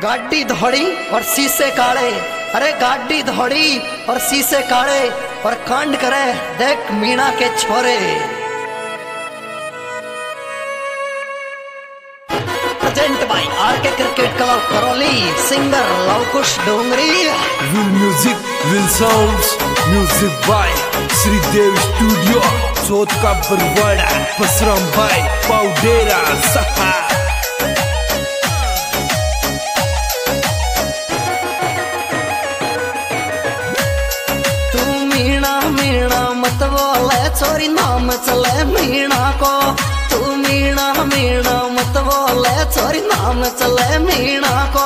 गाड़ी धोड़ी और शीशे काले, अरे गाड़ी धोड़ी और शीशे काले और कांड करे देख मीणा के छोरे। Present by RK cricket club Karauli, singer Lavkush Dongri. Will music will sounds, music by Shridev studio, Chauth Ka Barwara, पसराम भाई पाउडेरा सहा। मत बोले छोरी नाम चले मीणा को, तू मीणा मीणा मत बोले छोरी नाम चले मीणा को।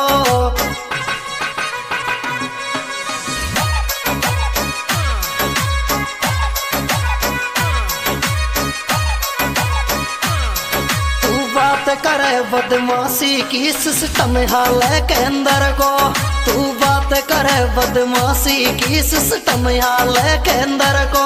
तू बात करे बदमाशी की सिस्टम हाल के अंदर को, तू बात करे बदमाशी की सिस्टम हाल के अंदर को।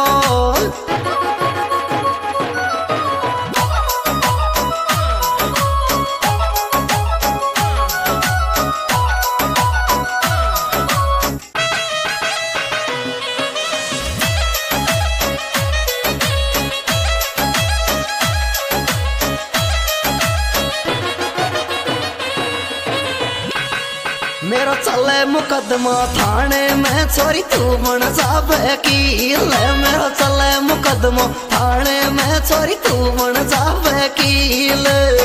मेरा चले मुकदमा थाने में छोरी तू बन जावे कील, मेरा चले मुकदमा थाने में छोरी तू बन जावे कील।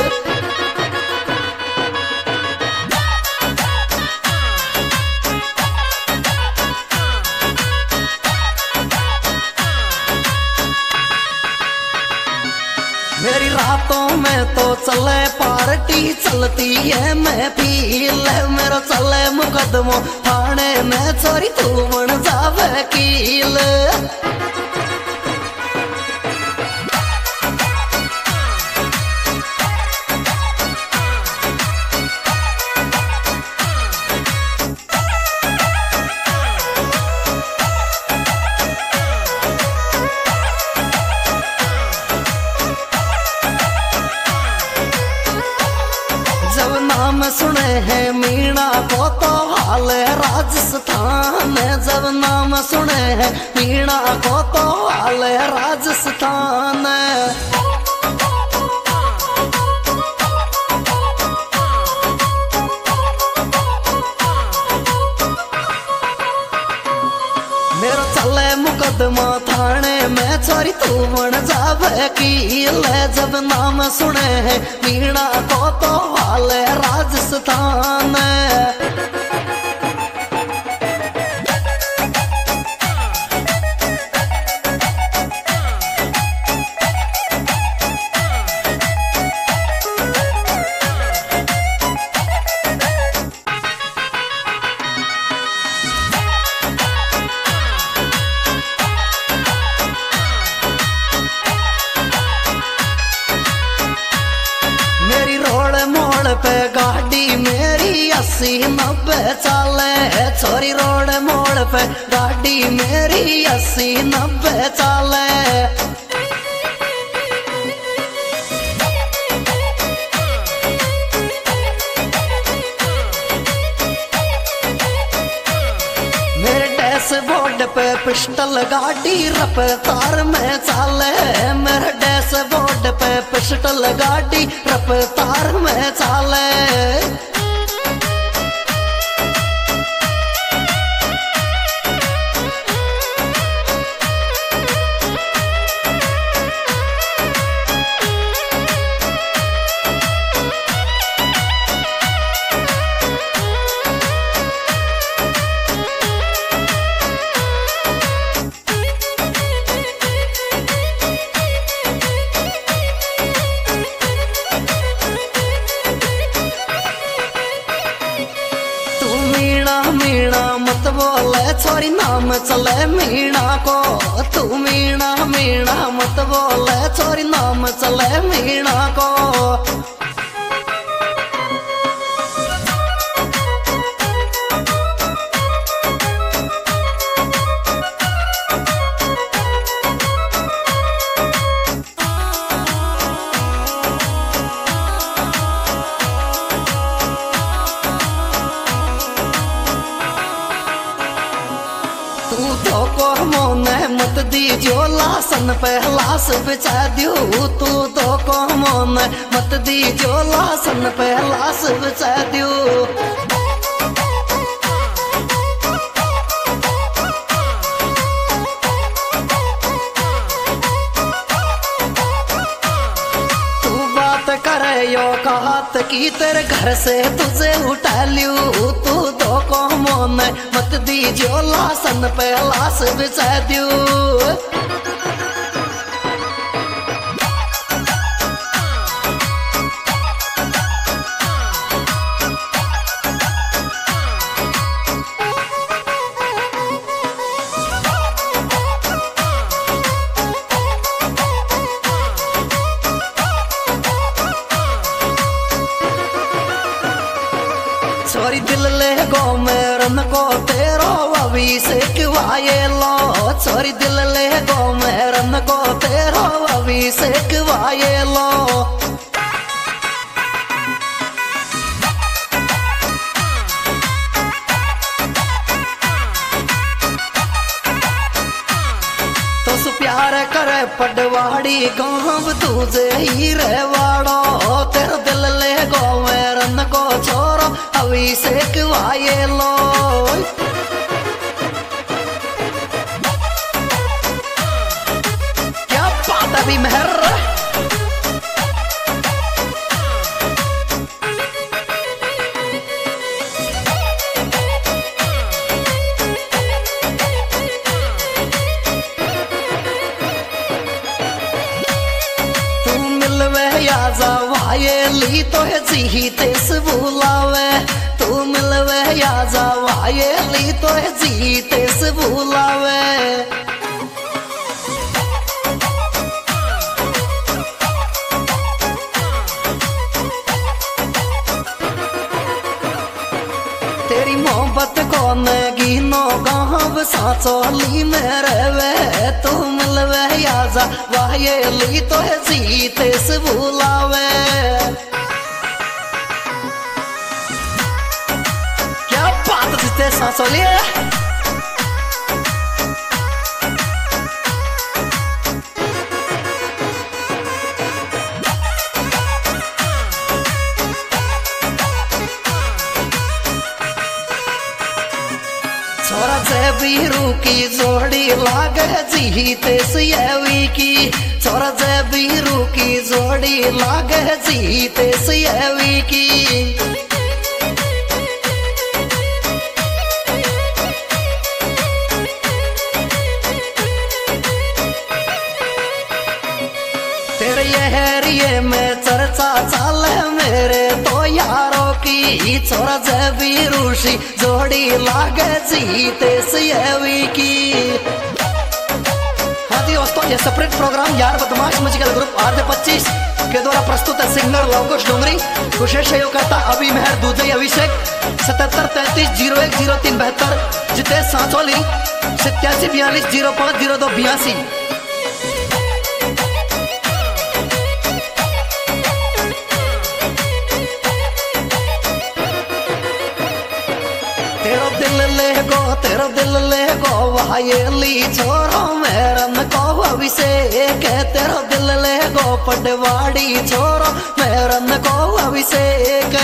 मेरी रातों में तो चले पार्टी चलती है महफिल, मेरा चले मुकदमो थाने में छोरी तू बन जावे कील। नाम सुने हैं मीणा को तो हाल है राजस्थान, जब नाम सुने हैं मीणा को तो हाल है राजस्थान। मेरा चले मुकदमा थाने में छोरी तू बन जावे कील, जब नाम सुने हैं मीणा को तो हाल है राजस्थान। पे गाड़ी मेरी 80-90 चाले, छोरी रोड मोड़ पे गाड़ी मेरी 80-90 चाले। मेरे डैशबोर्ड पे पिस्टल गाड़ी रफ्तार में चाले, मेरे डैशबोर्ड पे पिस्टल गाड़ी रफ्तार में चाले। मीणा मत बोले छोरी नाम चले मीणा को, तू मीणा मीणा मत बोले छोरी नाम चले मीणा को। दी जो लासन पहलास बिछा दियो तू तो को मन मत दी जो लासन पहलास बिछा दियो करे यो कहत की तेरे घर से तुझे उठा लियो तू तो को मन मत दी जो लासन पे लाश बिछा दियो छोरी दिल ले गो मेरन को तेरो अभिषेक वाये लो छोरी दिल ले गो मेरन को तेरो अभिषेक वाये लो तो सु प्यार करे पडवाड़ी गाँव तुझे ही रहवाड़ो तेरो दिल ले गो मेरन को छोरो अभिषेक वाये लो क्या बात अभी मेहर तू मिलवे या जावाये ली तो है जी तेस बुलावे तू मिलवे या जावाये ली तो है जी तेस बुलावे तेरी मोहब्बत को गिनो गाँव साचोली में रहवे तू मिलवे या जावाये ली तो है जी तेस बुलावे जिते सांसों लिए छोरा से बीरू की जोड़ी लागे जी तेस येवी की छोरा से बीरू की जोड़ी लागे जी तेस येवी की तेरे ये में चर्चा चाले मेरे तो यारों की छोरा जबी रूसी जोड़ी लागे जी तेस येवी की हाँ जी दोस्तों ये सेपरेट प्रोग्राम यार बदमाश म्यूजिकल ग्रुप RJ25 के द्वारा प्रस्तुत है सिंगर लवकुश डोंगरी विशेष सहयोगकर्ता अभी मेहर दूधई अभिषेक 7733010372 जितेश सांचोली 8742050282 तेरा दिल ले गो वायली छोरो मेरन को अभिषेक तेरा दिल ले गो पडवाड़ी छोरो मेरन को अभिषेक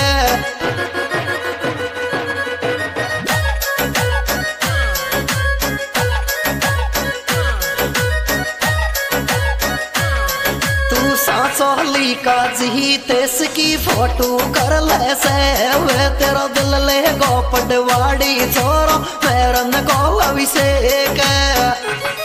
तू सांचोली का जी तेस की फोटो कर ले से तेरा दिल ले गो पडवाड़ी छोरो मेरन को अभिषेक